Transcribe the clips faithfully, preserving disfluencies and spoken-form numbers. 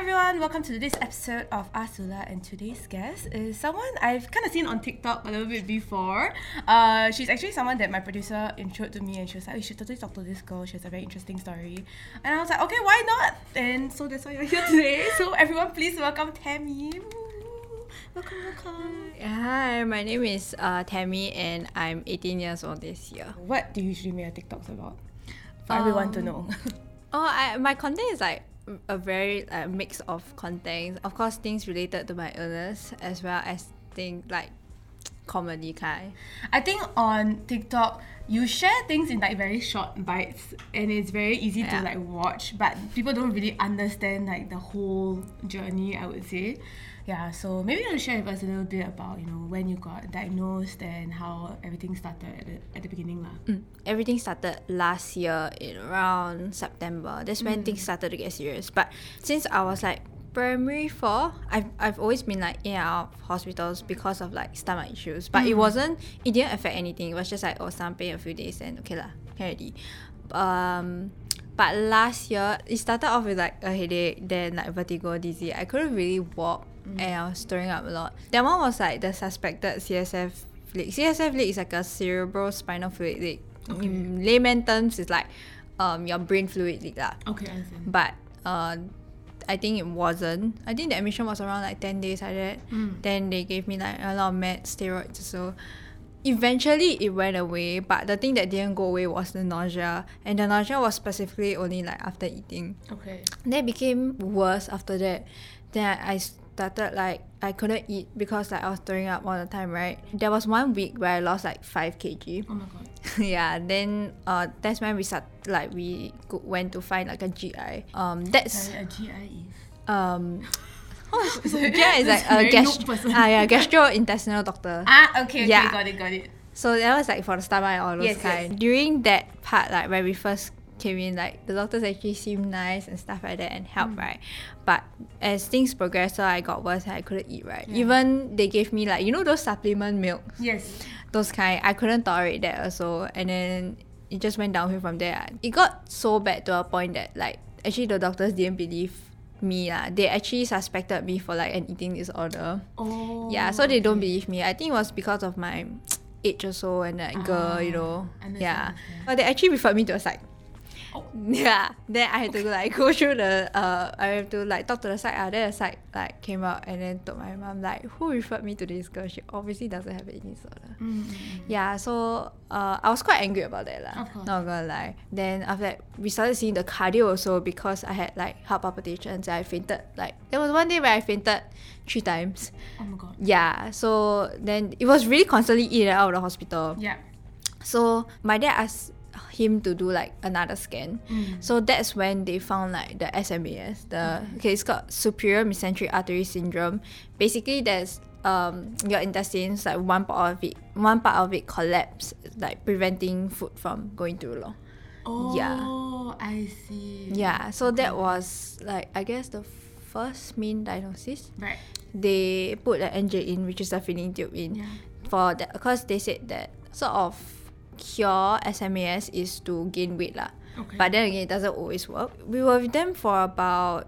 everyone, welcome to this episode of Asula, and today's guest is someone I've kind of seen on TikTok a little bit before. Uh, she's actually someone that my producer introduced to me, and she was like, you should totally talk to this girl, she has a very interesting story. And I was like, okay, why not? And so that's why you're here today. So everyone please welcome Tammy. Welcome, welcome. Hi, my name is uh, Tammy and I'm eighteen years old this year. What do you usually make your TikToks about? For um, everyone to know. oh, I, my content is like a very uh, mix of content. Of course, things related to my illness as well as things like comedy kind. I think on TikTok, you share things in like very short bites and it's very easy yeah. to like watch, but people don't really understand like the whole journey, I would say. Yeah, so maybe you'll share with us a little bit about, you know, when you got diagnosed and how everything started at the, at the beginning lah. Mm. Everything started last year in around September. That's when mm. things started to get serious. But since I was like primary four, I've, I've always been like in and out of hospitals because of like stomach issues. But mm. it wasn't, it didn't affect anything. It was just like, oh, stomach pain a few days and okay lah, can already. Um, but last year, it started off with like a headache, then like vertigo, dizzy. I couldn't really walk. Mm. And I was throwing up a lot. That one was like the suspected C S F leak. C S F leak is like a cerebral spinal fluid leak. Okay. In layman terms, it's like um your brain fluid leak lah. Okay, I see. But uh, I think it wasn't. I think the admission was around like ten days like that. Mm. Then they gave me like a lot of meds, steroids. So eventually it went away. But the thing that didn't go away was the nausea. And the nausea was specifically only like after eating. Okay. And then it became worse after that. Then I, I started like I couldn't eat because like I was throwing up all the time, right? There was one week where I lost like five kilograms. Oh my god. Yeah, then uh that's when we start like we go, went to find like a G I. Um that's Sorry, a G I is um oh, G I is like a gast- ah, yeah, gastrointestinal doctor. Ah, okay, okay, yeah. got it, got it. So that was like for the stomach and all those yes, kind. Yes. During that part, like when we first came in, like the doctors actually seemed nice and stuff like that and helped, mm. right? But as things progressed, so I got worse and I couldn't eat, right? Yeah. Even they gave me like, you know those supplement milk? Yes. Those kind. I couldn't tolerate that also. And then it just went downhill from there. It got so bad to a point that like actually the doctors didn't believe me. Uh. They actually suspected me for like an eating disorder. Oh. Yeah, so they don't believe me. I think it was because of my age or so and like girl, oh, you know. Yeah. Understand. But they actually referred me to a psych. Oh. Yeah, then I had to like go through the uh I have to like talk to the psych. Uh, then the psych like came out and then told my mom like, who referred me to this girl? She obviously doesn't have any disorder. Mm-hmm. Yeah, so uh I was quite angry about that lah. Not gonna lie. Then after that we started seeing the cardio also because I had like heart palpitations and I fainted. Like there was one day where I fainted three times. Oh my god. Yeah, so then it was really constantly in and out of the hospital. Yeah. So my dad asked him to do like another scan. Mm. So that's when they found like the S M A S. The mm. okay, it's called superior mesenteric artery syndrome. Basically, there's um your intestines, like one part of it, one part of it collapse, like preventing food from going through. Lo. Oh, yeah. I see. Yeah, so okay. That was like I guess the first main diagnosis. Right. They put the N J in, which is a feeding tube in, yeah. for that because they said that sort of cure S M A S is to gain weight lah. Okay. But then again, it doesn't always work. We were with them for about,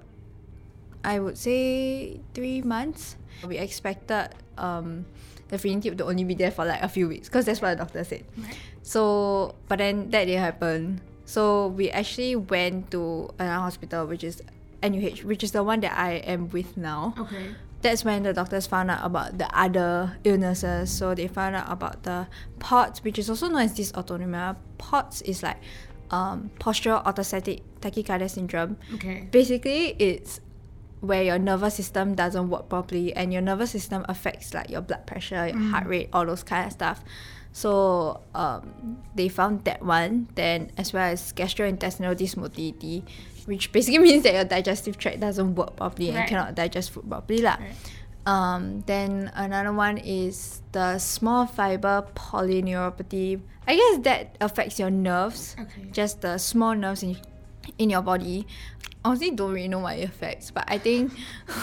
I would say, three months. We expected um, the feeding tube to only be there for like a few weeks because that's what the doctor said. Right. So, but then that didn't happen. So we actually went to another hospital, which is N U H, which is the one that I am with now. Okay. That's when the doctors found out about the other illnesses. So they found out about the P O T S, which is also known as dysautonomia. P O T S is like um, postural orthostatic tachycardia syndrome. Okay. Basically, it's where your nervous system doesn't work properly and your nervous system affects like your blood pressure, your mm. heart rate, all those kind of stuff. So um, they found that one, then as well as gastrointestinal dysmotility, which basically means that your digestive tract doesn't work properly right. and cannot digest food properly lah. Right. Um, then another one is the small fiber polyneuropathy. I guess that affects your nerves, okay. just the small nerves in in your body. honestly don't really know what it affects, but I think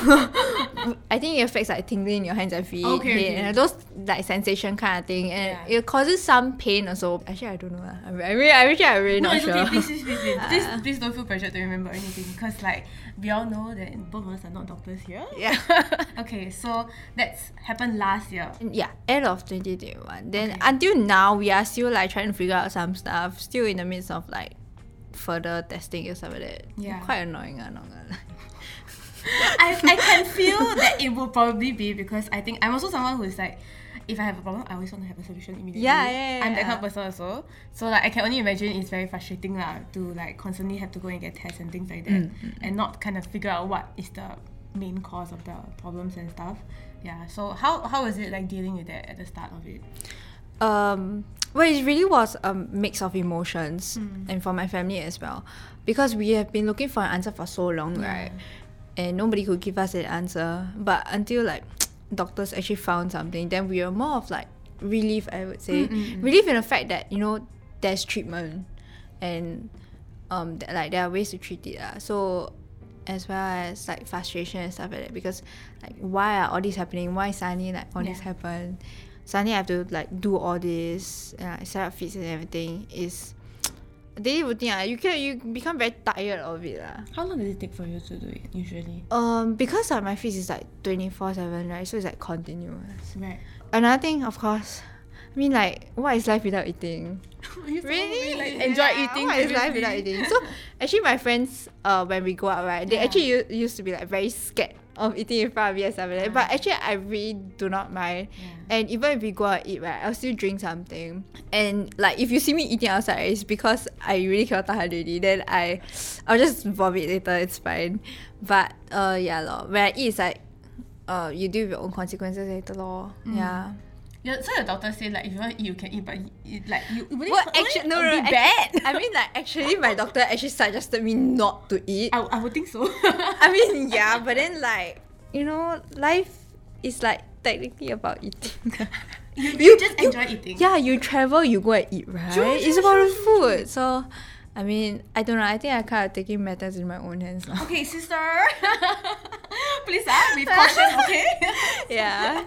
I think it affects like tingling in your hands and feet, Okay, head, okay. and those like sensation kind of thing, and Yeah. it causes some pain also. Actually, I don't know. lah. I really, I really, I'm really No, not it's sure. okay. Please, please, please, please. please, please don't feel pressured to remember anything because, like, we all know that both of us are not doctors here. Yeah. Okay, so that's happened last year. Yeah, end of twenty twenty-one. Then Okay. until now, we are still like trying to figure out some stuff. Still in the midst of like further testing and stuff like that. Yeah. Quite annoying, I'm not gonna lie. I, I can feel that it will probably be because I think I'm also someone who's like, if I have a problem, I always want to have a solution immediately. Yeah, yeah, yeah, I'm that kind of yeah. person also. So like I can only imagine it's very frustrating lah to like constantly have to go and get tests and things like that, Mm, and not kind of figure out what is the main cause of the problems and stuff. Yeah. So how how was it like dealing with that at the start of it? Um, well, it really was a mix of emotions, Mm. and for my family as well, because we have been looking for an answer for so long, Yeah. right? And nobody could give us an answer. But until like doctors actually found something, then we were more of like relief, I would say, Mm-mm-mm. relief in the fact that you know there's treatment, and um, that, like there are ways to treat it. Uh. So as well as like frustration and stuff like that, because like why are all this happening? Why suddenly like all this Yeah. happen? Suddenly I have to like do all this, and like, set up feeds and everything is daily routine. Uh. You can you become very tired of it. Uh. How long does it take for you to do it usually? Um, because uh, my feeds is like twenty-four seven, right? So it's like continuous. Right. Another thing, of course, I mean like, what is life without eating? Really? Like Yeah, enjoy eating. What is life previously? without eating? So actually, my friends, uh, when we go out, right, they Yeah. actually u- used to be like very scared of eating in front of me and stuff like that. But actually, I really do not mind. Yeah. And even if we go out and eat, right, I'll still drink something. And like, if you see me eating outside, right, it's because I really cannot tahan already. Then I, I'll just vomit later. It's fine. But uh, yeah, lor. When I eat, it's like, uh, you deal with your own consequences later, lor. Mm. Yeah. Yeah, so your doctor said like if you want to eat you can eat, but you, like you would it, Well, would actually, it no, be no, no. bad. Actually, I mean, like, actually, my doctor actually suggested me not to eat. I, I would think so. I mean, yeah, but then, like, you know, life is like technically about eating. you, you just enjoy eating. Yeah, you travel, you go and eat, right? True, it's true, about true, the food. So, I mean, I don't know. I think I kind of taking matters in my own hands now. Okay, sister. Please, ah, with caution, okay? Yeah.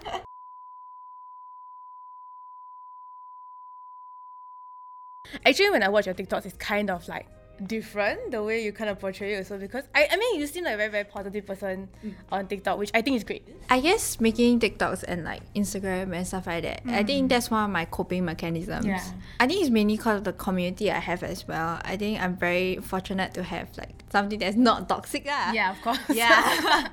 Actually, when I watch your TikToks, it's kind of like different the way you kind of portray it also because I, I mean you seem like a very very positive person on TikTok, which I think is great. I guess making TikToks and like Instagram and stuff like that, I think that's one of my coping mechanisms. Yeah. I think it's mainly because of the community I have as well. I think I'm very fortunate to have like something that's not toxic. lah. Yeah, of course. Yeah.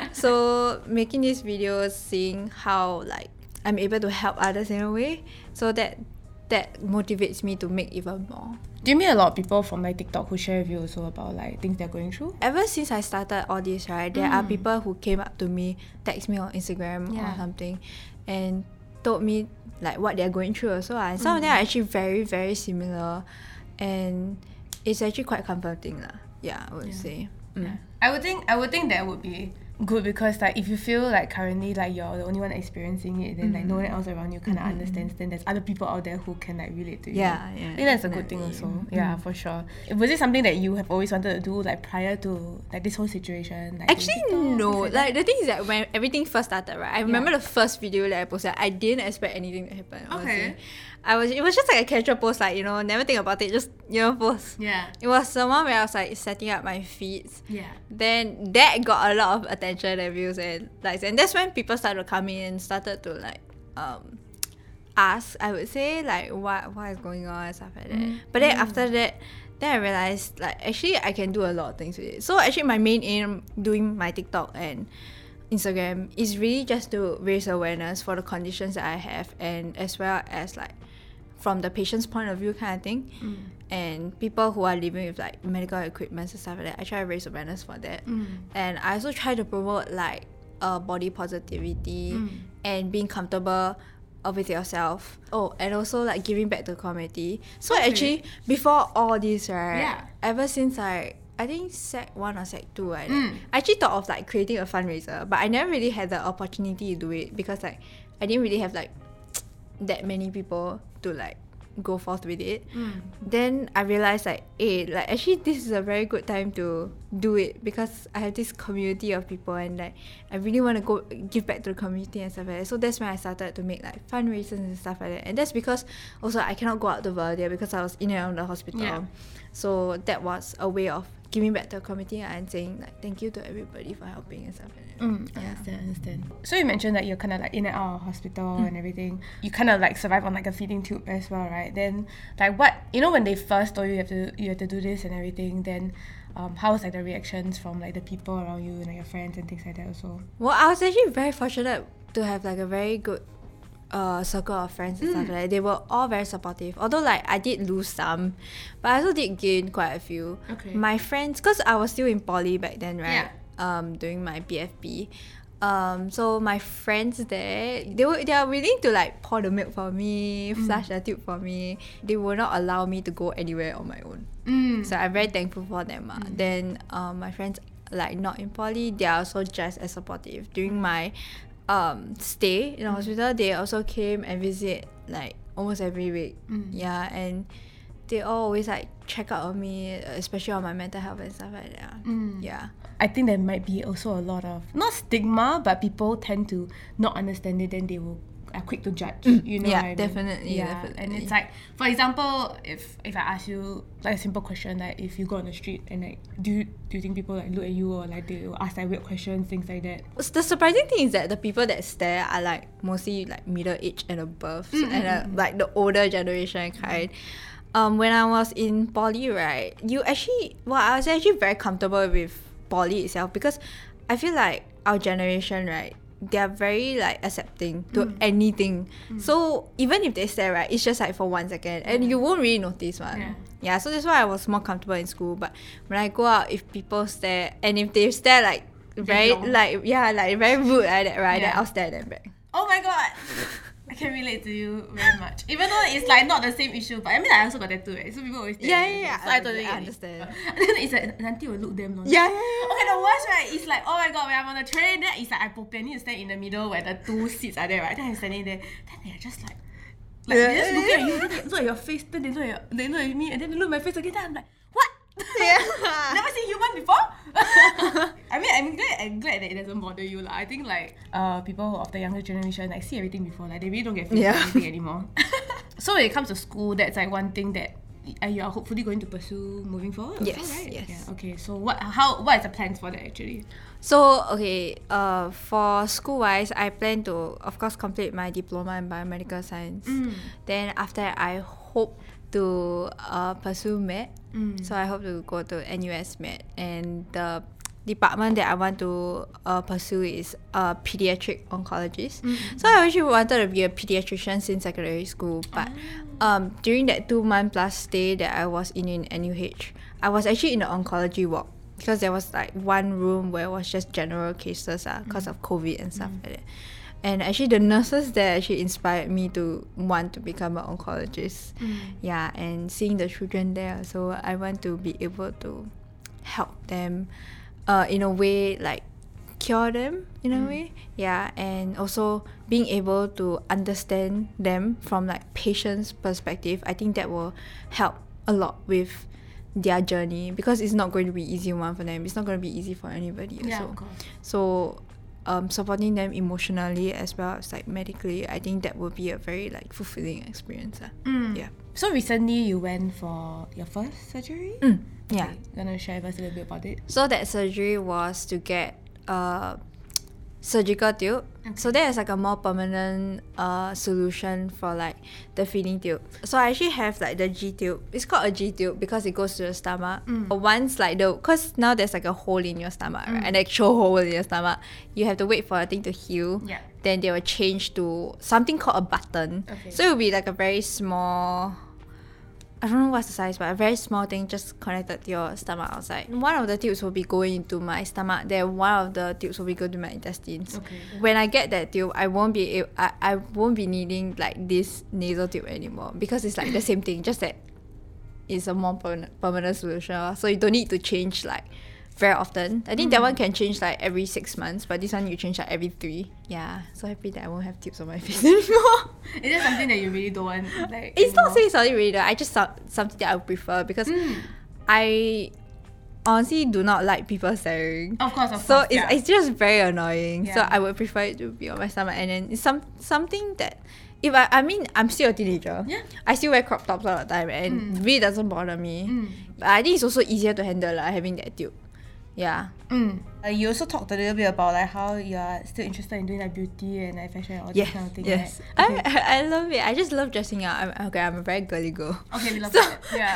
So making these videos, seeing how like I'm able to help others in a way, so that that motivates me to make even more. Do you meet a lot of people from like TikTok who share with you also about like things they're going through? Ever since I started all this, right, there are Mm. people who came up to me, text me on Instagram Yeah. or something, and told me like what they're going through also. ah. And some of Mm. them are actually very, very similar, and it's actually quite comforting, lah. Yeah, I would Yeah. say. Mm. Yeah. I would think I would think that would be good because like if you feel like currently like you're the only one experiencing it, then like no one else around you kind of understands. Then there's other people out there who can like relate to you. Yeah, yeah, I think that's a good thing definitely. also. Yeah, for sure. Was it something that you have always wanted to do like prior to like this whole situation? Like doing Actually, TikTok, no. things that? Like the thing is that when everything first started, right, I remember the first video that I posted. I didn't expect anything to happen. Okay. Honestly. I was. It was just like a casual post, like you know, never think about it. Just you know, post. Yeah. It was the one where I was like setting up my feeds. Yeah. Then that got a lot of attention and views and likes, and that's when people started to come in and started to like um ask. I would say like what what is going on and stuff like that. Mm. But then after that, then I realized like actually I can do a lot of things with it. So actually my main aim doing my TikTok and Instagram is really just to raise awareness for the conditions that I have, and as well as like from the patient's point of view kind of thing. Mm. And people who are living with like medical equipment and stuff like that, I try to raise awareness for that. Mm. And I also try to promote like uh, body positivity Mm. and being comfortable uh, with yourself. Oh, and also like giving back to the community. So Okay. actually, before all this, right, Yeah. ever since I I think sec one or sec two, right, Mm. I actually thought of like creating a fundraiser, but I never really had the opportunity to do it because like I didn't really have like that many people to like go forth with it. Mm. Then I realized like, hey, like actually this is a very good time to do it because I have this community of people and like I really want to go give back to the community and stuff like that. So that's when I started to make like fundraisers and stuff like that. And that's because also I cannot go out to volunteer because I was in and out of the hospital. Yeah. So that was a way of giving back to the community and saying like thank you to everybody for helping and stuff like that. Mm, I Yeah. understand, understand. So you mentioned that you're kind of like in and out of hospital and everything. You kind of like survive on like a feeding tube as well, right? Then like what, you know, when they first told you you have to you have to do this and everything, then um, how was like the reactions from like the people around you and like your friends and things like that also? Well, I was actually very fortunate to have like a very good uh, circle of friends and stuff like that. They were all very supportive. Although like I did lose some, but I also did gain quite a few. Okay. My friends, because I was still in poly back then, right? Yeah. Um, doing my B F B. Um, so my friends there, they were they are willing to like pour the milk for me, flush the tube for me. They will not allow me to go anywhere on my own. Mm. So I'm very thankful for them. Uh. Then um, my friends like not in poly, they are also just as supportive. During my um, stay in the hospital, they also came and visit like almost every week. Mm. Yeah, and they all always like check out on me, especially on my mental health and stuff like that. Mm. Yeah. I think there might be also a lot of, not stigma, but people tend to not understand it, then they will are quick to judge. You know yeah, what I mean? definitely, Yeah, definitely. and it's like, for example, if if I ask you like a simple question, like if you go on the street and like, do you, do you think people like look at you or like they will ask like weird questions, things like that? The surprising thing is that the people that stare are like mostly like middle age and above, so, and uh, like the older generation kind. Um, when I was in poly, right, you actually, well, I was actually very comfortable with poly itself because I feel like our generation, right, they are very like accepting to Mm. anything. Mm. So even if they stare, right, it's just like for one second and you won't really notice one. Yeah. Yeah, so that's why I was more comfortable in school. But when I go out, if people stare and if they stare like very long. like yeah like very rude like that, right, then Yeah. I'll stare at them back. Oh my god! I can relate to you very much. Even though it's like not the same issue, but I mean I also got tattoo, right? So people always stare Yeah, at yeah, me. yeah. So I totally I get it. understand. And then it's like an auntie will look damn long. Yeah, yeah, yeah. Okay, the worst right is like, oh my god, when I'm on the train, then it's like I popian, need to stand in the middle where the two seats are there, right? Then I'm standing there, then they're just like, like Yeah, they just yeah, looking at yeah. you, then they look at your face, then they look at your, they look at me, and then they look at my face again. Then I'm like, what? Yeah. Never seen human before. I mean, I'm glad, I'm glad that it doesn't bother you, lah. I think like uh people of the younger generation like see everything before, like they really don't get faced Yeah. with anything anymore. So when it comes to school, that's like one thing that uh, you are hopefully going to pursue moving forward. Yes, also, right? yes. Yeah. Okay. So what? How? What is the plans for that actually? So okay, uh, for school wise, I plan to of course complete my diploma in biomedical science. Mm. Then after that, I hope to uh, pursue med. Mm. So I hope to go to N U S Med, and the department that I want to uh, pursue is uh, pediatric oncologist. Mm. So I actually wanted to be a pediatrician since secondary school, but um, during that two month plus stay that I was in in N U H, I was actually in the oncology ward because there was like one room where it was just general cases uh, because of COVID and stuff like that. And actually the nurses there actually inspired me to want to become an oncologist. Yeah, and seeing the children there, so I want to be able to help them uh, in a way, like cure them in a way. Yeah, and also being able to understand them from like patient's perspective. I think that will help a lot with their journey because it's not going to be easy one for them. It's not going to be easy for anybody. Yeah, also. of course. So um, supporting them emotionally as well as like medically, I think that will be a very like fulfilling experience. Uh. Mm. Yeah. So recently you went for your first surgery? Mm, yeah. Okay, gonna share with us a little bit about it? So that surgery was to get a surgical tube. So that is like a more permanent uh, solution for like the feeding tube. So I actually have like the G tube. It's called a G tube because it goes to the stomach. But once like the, cause now there's like a hole in your stomach, right? An actual hole in your stomach. You have to wait for the thing to heal. Yeah. Then they will change to something called a button. Okay. So it will be like a very small, I don't know what's the size, but a very small thing just connected to your stomach outside. One of the tubes will be going into my stomach. Then one of the tubes will be going to my intestines. Okay. When I get that tube, I won't be able, I, I won't be needing like this nasal tube anymore because it's like the same thing, just that it's a more permanent, permanent solution. So you don't need to change like very often. I think that one can change like every six months, but this one you change like every three. Yeah, so happy that I won't have tubes on my face anymore. Is it something that you really don't want? Like, It's not anymore? saying something really though. I just thought something that I would prefer because I honestly do not like people staring. Of course, of So course. it's, yeah. it's just very annoying. So Yeah. I would prefer it to be on my stomach, and then it's some something that if I I mean I'm still a teenager. Yeah. I still wear crop tops all the time, and Mm. really doesn't bother me. Mm. But I think it's also easier to handle like having that tube. Yeah. Mm. Uh, you also talked a little bit about like how you're still interested in doing like beauty and like fashion and all Yes. this kind of thing. Yes. Right? Okay. I I love it. I just love dressing up. I'm okay. I'm a very girly girl. Okay, we love So- that. Yeah.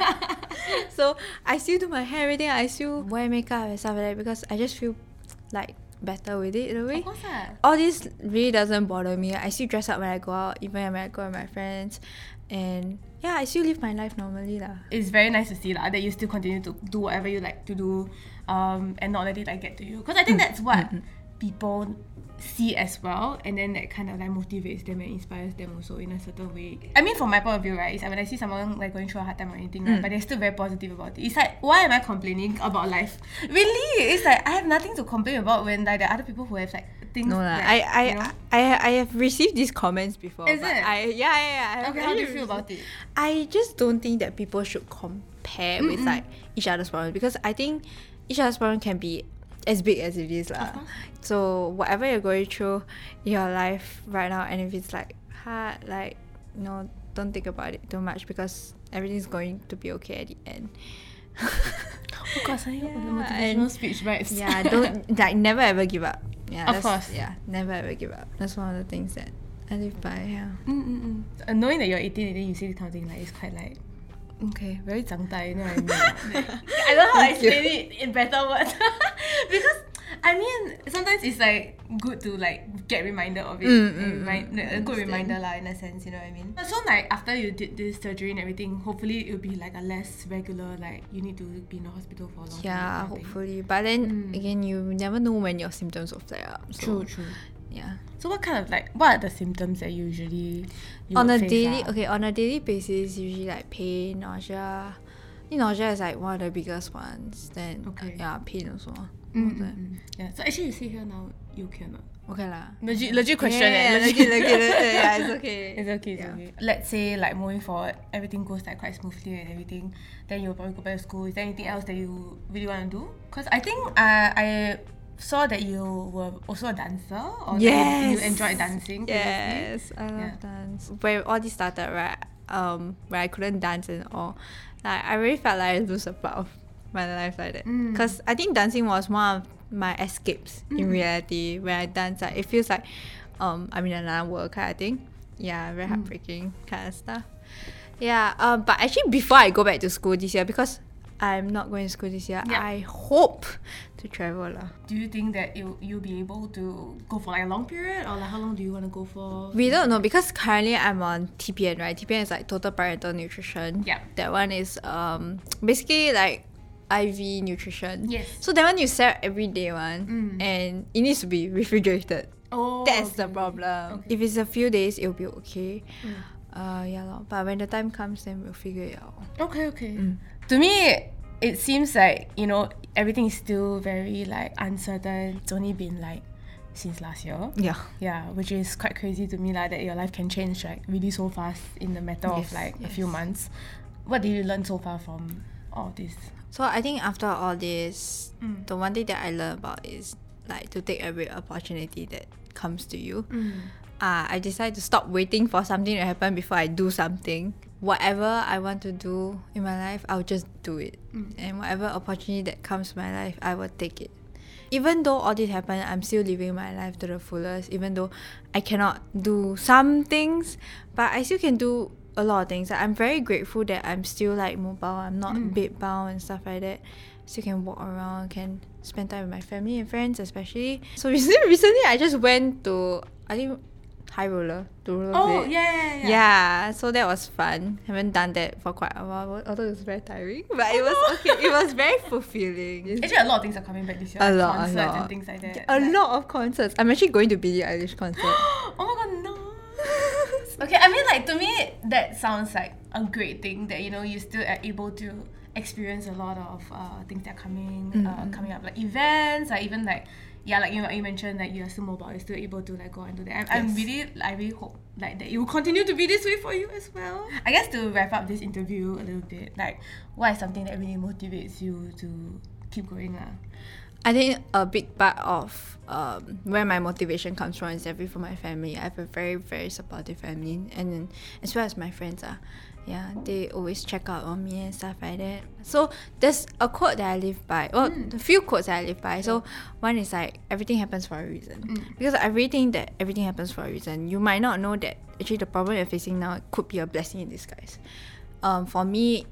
So I still do my hair, everything. I still wear makeup and stuff like that because I just feel like better with it in a way. Of course, ah. All this really doesn't bother me. I still dress up when I go out, even when I go with my friends, and yeah, I still live my life normally lah. It's very nice to see lah that you still continue to do whatever you like to do, um, and not let it like get to you. Because I think that's what people see as well, and then that kind of like motivates them and inspires them also in a certain way. I mean, from my point of view, right, is like when I see someone like going through a hard time or anything, right, but they're still very positive about it. It's like, why am I complaining about life? Really, it's like I have nothing to complain about when like there are other people who have like things. No lah. that, I I, you know? I I have received these comments before. Is but it? I yeah yeah yeah. I have Okay, how do you actually feel about received- it? I just don't think that people should compare with like each other's problems because I think each other's problem can be as big as it is lah. course. So whatever you're going through in your life right now, and if it's like hard, like you know, don't think about it too much because everything's going to be okay at the end. Oh God, suddenly Yeah, the motivational and- speech vibes. Yeah, don't like never ever give up. Yeah, Of that's- course. Yeah, never ever give up. That's one of the things that I live by. Yeah. Mm-mm-mm. Uh, knowing that you're eighteen and then you say this kind of thing, like it's quite like, okay, very 长大, you know what I mean? Like, I don't know how to explain it in better words. Because, I mean, sometimes it's like good to like get reminder of it. Mm, and mm, remind, mm, a good understand. reminder lah, in a sense, you know what I mean? So like after you did this surgery and everything, hopefully it'll be like a less regular, like you need to be in the hospital for a long Yeah, time. kind of thing. hopefully. But then Mm. again, you never know when your symptoms will flare up. So, True, true. Yeah. So what kind of like, what are the symptoms that usually you On would a face daily, lah? okay, on a daily basis, usually like pain, nausea. I think nausea is like one of the biggest ones. Then Okay. yeah, pain also. Mm, Okay. mm, mm. Yeah. So actually you sit here now, you okay or not? Okay lah. Legit, legit question. Yeah, eh, yeah, legit, legit, legit. Yeah, it's okay. It's okay, it's Yeah. okay. Let's say like moving forward, everything goes like quite smoothly and everything. Then you'll probably go back to school. Is there anything else that you really want to do? Because I think uh, I saw that you were also a dancer, or that you, you Yes. enjoyed dancing. previously. Yes, I love Yeah. dance. When all this started, right? Um, when I couldn't dance and all, like I really felt like I lose a part of my life like that. Mm. Cause I think dancing was one of my escapes in Mm. reality. When I dance, like it feels like, um, I'm in another world kind of thing. Yeah, very Mm. heartbreaking kind of stuff. Yeah. Um, but actually, before I go back to school this year, because I'm not going to school this year, Yeah. I hope to travel lah. Do you think that you you'll be able to go for like a long period, or like how long do you want to go for? We don't know because currently I'm on T P N, right? T P N is like total parental nutrition. Yeah. That one is um basically like I V nutrition. Yes. So that one you sell every day one, Mm. and it needs to be refrigerated. Oh, That's okay, the problem. okay. If it's a few days, it'll be okay. Mm. Uh yeah lor. But when the time comes, then we'll figure it out. Okay, okay. Mm. To me, it seems like, you know, everything is still very like uncertain. It's only been like since last year. Yeah. Yeah, which is quite crazy to me like that your life can change like really so fast in the matter of Yes, like a yes. few months. What did you learn so far from all this? So I think after all this, Mm. the one thing that I learned about is like to take every opportunity that comes to you. uh, I decided to stop waiting for something to happen before I do something. Whatever I want to do in my life, I'll just do it. Mm. And whatever opportunity that comes to my life, I will take it. Even though all this happened, I'm still living my life to the fullest. Even though I cannot do some things, but I still can do a lot of things. Like, I'm very grateful that I'm still like mobile. I'm not Mm. bed bound and stuff like that. Still can walk around, can spend time with my family and friends especially. So recently, recently I just went to, I think, High Roller to rollerblade. Oh, yeah, yeah, yeah. Yeah, so that was fun. Haven't done that for quite a while, although it was very tiring. But it was okay. It was very fulfilling. Actually, a lot of things are coming back this year. A like lot, a concerts lot. and things like that. A Like- lot of concerts. I'm actually going to Billie Eilish concert. Oh my god, no. Okay, I mean, like, to me, that sounds like a great thing that, you know, you still are able to experience a lot of uh, things that are coming uh, Mm. coming up, like events, like even like, yeah, like you, you mentioned that you're still mobile, you're still able to like go and do that. I'm, I'm Yes. really, I really hope like that it will continue to be this way for you as well. I guess to wrap up this interview a little bit, like what is something that really motivates you to keep going lah? I think a big part of um, where my motivation comes from is definitely from my family. I have a very, very supportive family, and then as well as my friends. Uh, yeah, they always check out on me and stuff like that. So there's a quote that I live by. Well, Mm. a few quotes that I live by. So one is like, everything happens for a reason. Mm. Because I really think that everything happens for a reason. You might not know that actually the problem you're facing now could be a blessing in disguise. Um, for me,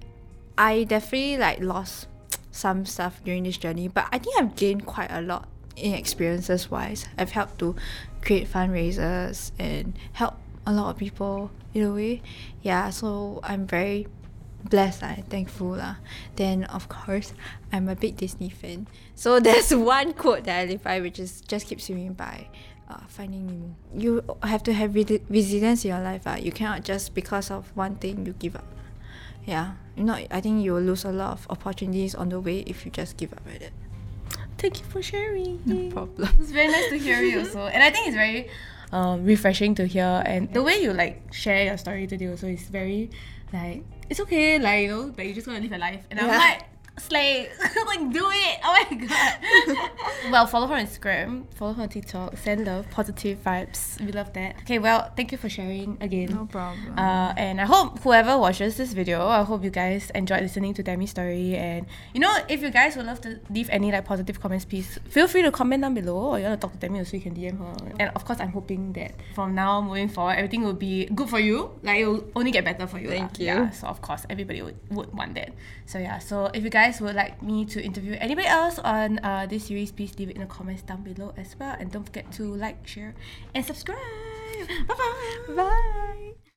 I definitely like lost some stuff during this journey, but I think I've gained quite a lot in experiences wise. I've helped to create fundraisers and help a lot of people in a way. Yeah, so I'm very blessed and thankful lah. Then of course I'm a big Disney fan. So there's one quote that I live by, which is just keep swimming by. Uh, finding Nemo. You have to have re- resilience in your life. Uh. You cannot just because of one thing you give up. Yeah, you know, I think you will lose a lot of opportunities on the way if you just give up at it. Thank you for sharing. No problem. It's very nice to hear you also, and I think it's very um, refreshing to hear. And the way you like share your story today also is very like it's okay, like you know, but you just gonna live your life. And I'm Yeah. like, slay, like do it. Oh my god. Well, follow her on Instagram, follow her on TikTok. Send love, positive vibes. We love that. Okay, well, thank you for sharing again. No problem. Uh, and I hope whoever watches this video, I hope you guys enjoyed listening to Demi's story. And you know, if you guys would love to leave any like positive comments, please feel free to comment down below. Or you want to talk to Demi, also you can D M her. And of course, I'm hoping that from now moving forward, everything will be good for you. Like it will only get better for you. Thank lah. you. Yeah, so of course, everybody would, would want that. So yeah, so if you guys would like me to interview anybody else on uh, this series, please leave it in the comments down below as well. And don't forget to like, share, and subscribe. Bye bye. Bye.